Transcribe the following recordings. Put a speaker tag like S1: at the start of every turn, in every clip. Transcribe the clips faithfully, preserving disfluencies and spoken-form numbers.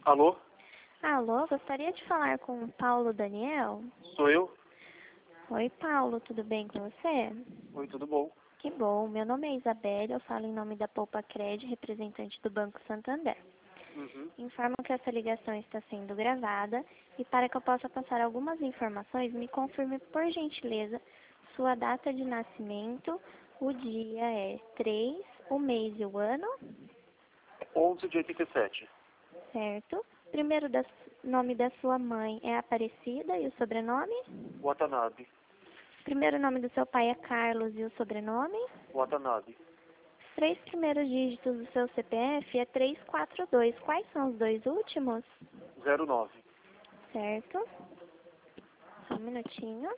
S1: Alô?
S2: Alô, gostaria de falar com o Paulo Daniel?
S1: Sou eu?
S2: Oi, Paulo, tudo bem com você?
S1: Oi, tudo bom?
S2: Que bom, meu nome é Isabelle, eu falo em nome da Poupa Cred, representante do Banco Santander.
S1: Uhum.
S2: Informo que essa ligação está sendo gravada e para que eu possa passar algumas informações, me confirme, por gentileza, sua data de nascimento, o dia é três, o mês e o ano,
S1: onze de oitenta e sete.
S2: certo? Primeiro da, nome da sua mãe é Aparecida e o sobrenome?
S1: Watanabe.
S2: Primeiro nome do seu pai é Carlos e o sobrenome?
S1: Watanabe.
S2: Os três primeiros dígitos do seu C P F é trezentos e quarenta e dois. Quais são os dois últimos?
S1: zero nove.
S2: Certo. Só um minutinho.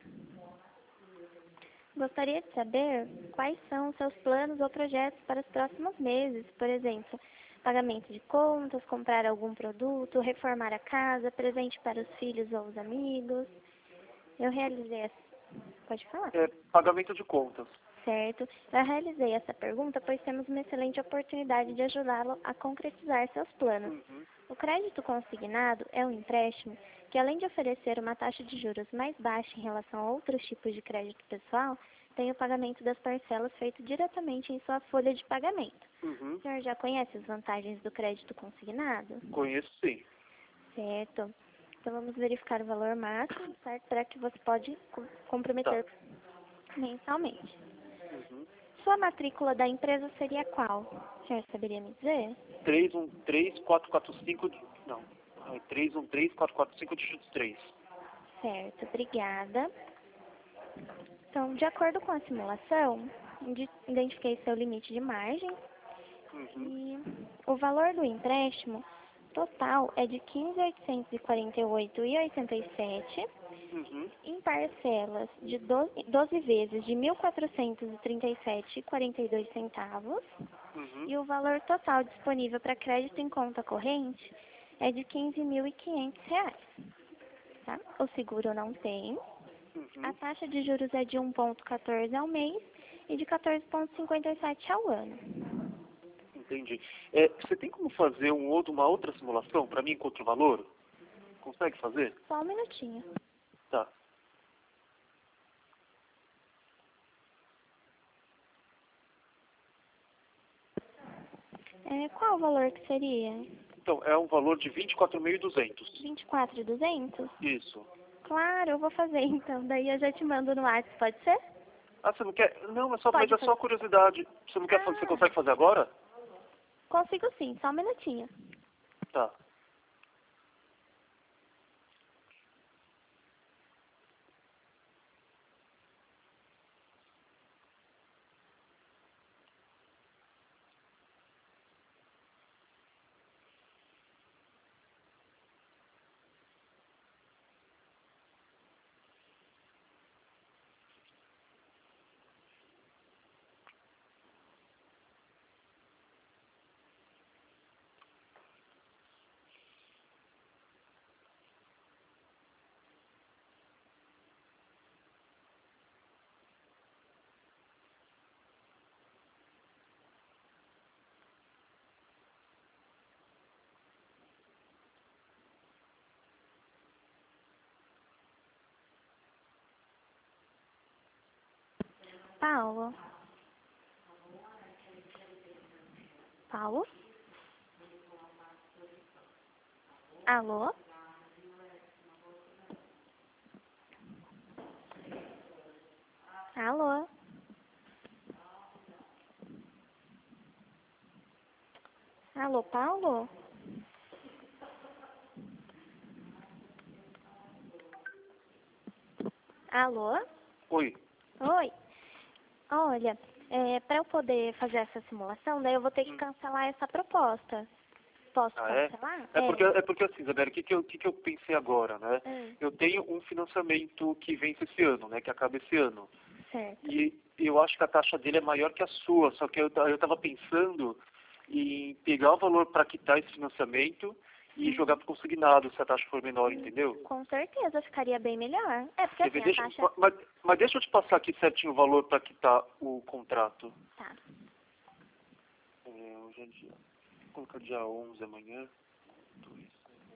S2: Gostaria de saber quais são os seus planos ou projetos para os próximos meses. Por exemplo, pagamento de contas, comprar algum produto, reformar a casa, presente para os filhos ou os amigos. Eu realizei essa... Pode falar.
S1: É pagamento de contas.
S2: Certo. Eu realizei essa pergunta pois temos uma excelente oportunidade de ajudá-lo a concretizar seus planos.
S1: Uhum.
S2: O crédito consignado é um empréstimo que, além de oferecer uma taxa de juros mais baixa em relação a outros tipos de crédito pessoal, tem o pagamento das parcelas feito diretamente em sua folha de pagamento.
S1: Uhum.
S2: O senhor já conhece as vantagens do crédito consignado?
S1: Conheço sim.
S2: Certo. Então vamos verificar o valor máximo, certo? Para que você pode co- comprometer
S1: Tá.
S2: mensalmente.
S1: Uhum.
S2: Sua matrícula da empresa seria qual? O senhor saberia me dizer?
S1: três um três quatro quatro cinco. Não. É três um três quatro quatro cinco dígitos três.
S2: Certo, obrigada. Então, de acordo com a simulação, indi- identifiquei seu limite de margem
S1: Uhum.
S2: e o valor do empréstimo total é de quinze mil oitocentos e quarenta e oito reais e oitenta e sete centavos
S1: Uhum.
S2: em parcelas de doze, doze vezes de mil quatrocentos e trinta e sete reais e quarenta e dois centavos
S1: Uhum.
S2: e o valor total disponível para crédito em conta corrente é de quinze mil e quinhentos reais. Tá? O seguro não tem. A
S1: Uhum.
S2: taxa de juros é de um vírgula quatorze ao mês e de quatorze vírgula cinquenta e sete ao ano.
S1: Entendi. É, você tem como fazer um outro, uma outra simulação para mim com outro valor? Consegue fazer?
S2: Só um minutinho.
S1: Tá.
S2: É, qual o valor que seria?
S1: Então, é um valor de vinte e quatro mil e duzentos.
S2: vinte e quatro mil e duzentos?
S1: Isso.
S2: Claro, eu vou fazer então. Daí eu já te mando no WhatsApp, pode ser?
S1: Ah, você não quer? Não, é só, mas
S2: Pode
S1: é só
S2: fazer.
S1: curiosidade. Você não quer fazer? Você
S2: Ah,
S1: consegue fazer agora?
S2: consigo sim, só um minutinho.
S1: Tá.
S2: Paulo? Paulo? Alô? Alô? Alô, Paulo? Alô?
S1: Oi.
S2: Oi. Olha, é, para eu poder fazer essa simulação, daí eu vou ter que
S1: Hum.
S2: cancelar essa proposta. Posso
S1: Ah, é?
S2: cancelar?
S1: É porque, é porque assim, Isabela, o que, que, eu, o que, que eu pensei agora, né?
S2: Hum,
S1: Eu tenho um financiamento que vence esse ano, né? Que acaba esse ano.
S2: certo.
S1: E eu acho que a taxa dele é maior que a sua, só que eu ta- eu estava pensando em pegar o valor para quitar esse financiamento e jogar
S2: Uhum.
S1: para consignado, se a taxa for menor,
S2: Hum,
S1: entendeu?
S2: Com certeza ficaria bem melhor. É, porque
S1: Quer
S2: assim,
S1: ver?
S2: a
S1: Deixa,
S2: taxa...
S1: mas, mas deixa eu te passar aqui certinho o valor para quitar o contrato.
S2: Tá.
S1: É, hoje é dia. Vou colocar dia onze amanhã.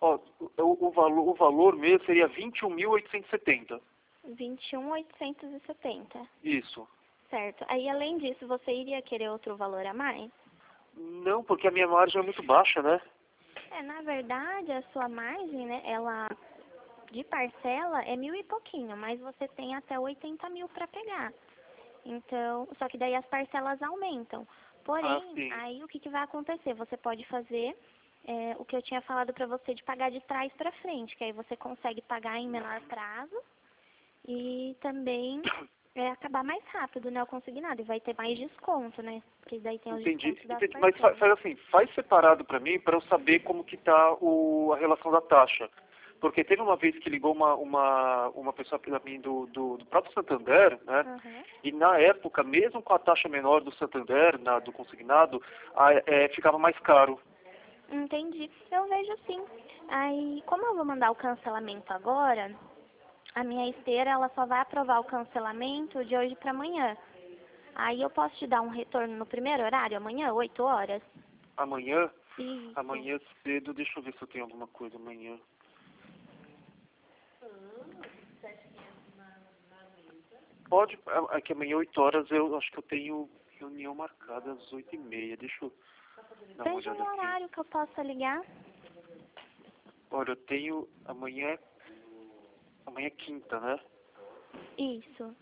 S1: Ó, o, o, valor, o valor mesmo seria vinte e um mil oitocentos e setenta.
S2: vinte e um mil oitocentos e setenta.
S1: Isso.
S2: Certo. Aí, além disso, você iria querer outro valor a mais?
S1: Não, porque a minha margem é muito baixa, né?
S2: É, na verdade, a sua margem, né, ela, de parcela, é mil e pouquinho, mas você tem até oitenta mil para pegar. Então, só que daí as parcelas aumentam. Porém,
S1: Ah, sim.
S2: aí o que, que vai acontecer? Você pode fazer é, o que eu tinha falado para você de pagar de trás para frente, que aí você consegue pagar em menor prazo e também é, acabar mais rápido, né, o consignado. E vai ter mais desconto, né? Porque daí tem os
S1: Entendi,
S2: descontos das
S1: entendi. Mas fa-
S2: parcelas.
S1: faz assim, faz separado para mim para eu saber como que tá o, a relação da taxa. Porque teve uma vez que ligou uma, uma, uma pessoa para mim do, do, do próprio Santander, né?
S2: Uhum.
S1: E na época, mesmo com a taxa menor do Santander, na, do consignado, a, é, ficava mais caro.
S2: Entendi. Eu vejo sim. Aí, como eu vou mandar o cancelamento agora, a minha esteira ela só vai aprovar o cancelamento de hoje para amanhã. Aí eu posso te dar um retorno no primeiro horário, amanhã, oito horas?
S1: Amanhã,
S2: Isso.
S1: amanhã cedo, deixa eu ver se eu tenho alguma coisa amanhã. Pode, é que amanhã oito horas eu acho que eu tenho reunião marcada às oito e meia. Deixa eu dar uma
S2: Veja
S1: olhada
S2: um
S1: aqui.
S2: horário que eu possa ligar.
S1: Olha, eu tenho amanhã, amanhã é quinta, né?
S2: Isso.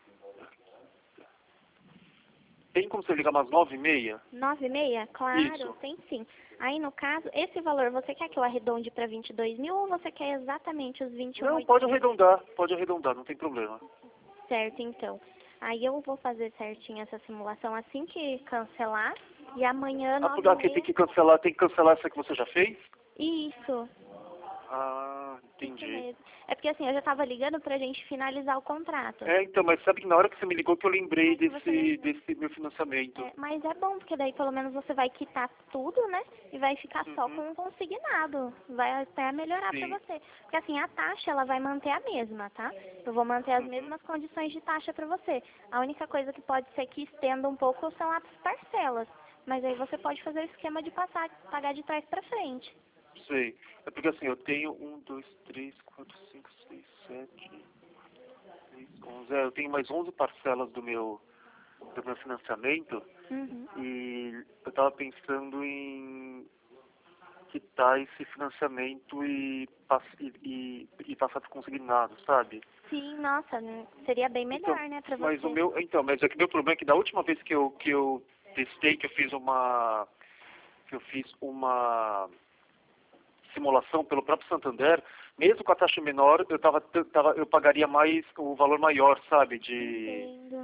S1: Tem como você ligar umas nove e meia?
S2: Nove e meia? Claro,
S1: Isso.
S2: tem sim. Aí, no caso, esse valor, você quer que eu arredonde para vinte e dois mil ou você quer exatamente os vinte e um mil
S1: Não,
S2: e
S1: pode
S2: oitocentos?
S1: arredondar, pode arredondar, não tem problema.
S2: Certo, então. Aí eu vou fazer certinho essa simulação assim que cancelar. E amanhã,
S1: Ah,
S2: nove
S1: por
S2: e
S1: aqui tem
S2: meia.
S1: que cancelar, tem que cancelar essa que você já fez?
S2: Isso.
S1: Ah,
S2: Isso
S1: entendi.
S2: mesmo. É porque assim, eu já estava ligando pra gente finalizar o contrato.
S1: É, então, mas sabe que na hora que você me ligou que eu lembrei
S2: Aí que você
S1: desse,
S2: lembrou.
S1: desse meu financiamento.
S2: É, mas é bom, porque daí pelo menos você vai quitar tudo, né? E vai ficar só
S1: Uhum,
S2: com o consignado. Vai até melhorar pra
S1: sim.
S2: você. Porque assim, a taxa ela vai manter a mesma, tá? Eu vou manter as
S1: Uhum.
S2: mesmas condições de taxa pra você. A única coisa que pode ser que estenda um pouco são as parcelas. Mas aí você pode fazer o esquema de passar, pagar de trás pra frente.
S1: Sei. É porque assim, eu tenho um, dois, três, quatro, cinco, seis, sete, seis, onze. É, eu tenho mais onze parcelas do meu, do meu financiamento
S2: Uhum.
S1: e eu tava pensando em quitar esse financiamento e, pass e, e, e passar para consignado, sabe?
S2: Sim, nossa, né? Seria bem
S1: Então,
S2: melhor, né, pra
S1: mas o
S2: você.
S1: meu, então, mas é que meu problema é que da última vez que eu que eu testei, que eu fiz uma que eu fiz uma simulação pelo próprio Santander, mesmo com a taxa menor, eu tava, tava eu pagaria mais o valor maior, sabe, de
S2: Entendo.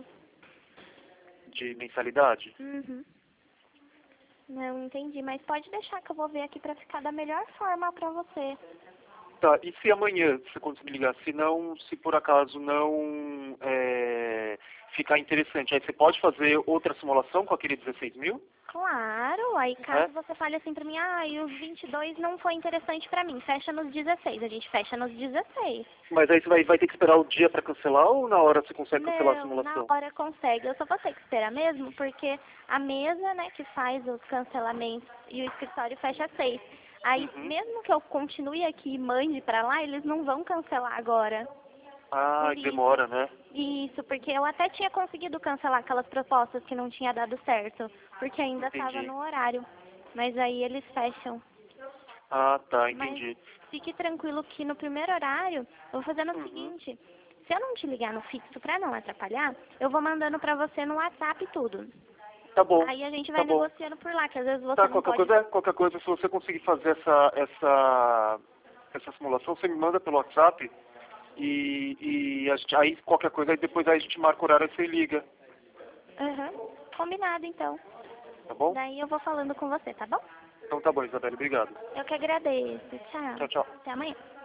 S1: de mensalidade.
S2: Uhum. Não entendi, mas pode deixar que eu vou ver aqui pra ficar da melhor forma pra você.
S1: Tá, e se amanhã você conseguir ligar, se não, se por acaso não é, ficar interessante, aí você pode fazer outra simulação com aquele dezesseis mil?
S2: Claro, aí
S1: É?
S2: caso você fale assim pra mim, ah, e os vinte e dois não foi interessante pra mim, fecha nos dezesseis, a gente fecha nos dezesseis.
S1: Mas aí você vai, vai ter que esperar o dia para cancelar ou na hora você consegue cancelar a
S2: Não, na
S1: simulação?
S2: hora consegue, eu só vou ter que esperar mesmo, porque a mesa, né, que faz os cancelamentos e o escritório fecha às seis. Aí,
S1: Uhum.
S2: mesmo que eu continue aqui e mande pra lá, eles não vão cancelar agora.
S1: Ah,
S2: Por isso.
S1: demora, né?
S2: Isso, porque eu até tinha conseguido cancelar aquelas propostas que não tinha dado certo, porque ainda estava
S1: Entendi.
S2: no horário. Mas aí eles fecham.
S1: Ah, tá,
S2: Mas
S1: entendi.
S2: fique tranquilo que no primeiro horário, eu vou fazendo o
S1: Uhum.
S2: seguinte, se eu não te ligar no fixo pra não atrapalhar, eu vou mandando pra você no WhatsApp tudo.
S1: Tá bom,
S2: Aí a gente
S1: tá
S2: vai
S1: bom.
S2: negociando por lá, que às vezes você
S1: Tá,
S2: não
S1: qualquer
S2: pode...
S1: coisa, qualquer coisa, se você conseguir fazer essa, essa, essa simulação, você me manda pelo WhatsApp e, e a gente, aí qualquer coisa, aí depois aí a gente marca o horário e você liga,
S2: Aham, combinado então.
S1: tá bom?
S2: Daí eu vou falando com você, tá bom?
S1: Então tá bom, Isabela, obrigado.
S2: Eu que agradeço. Tchau.
S1: Tchau, tchau.
S2: Até amanhã.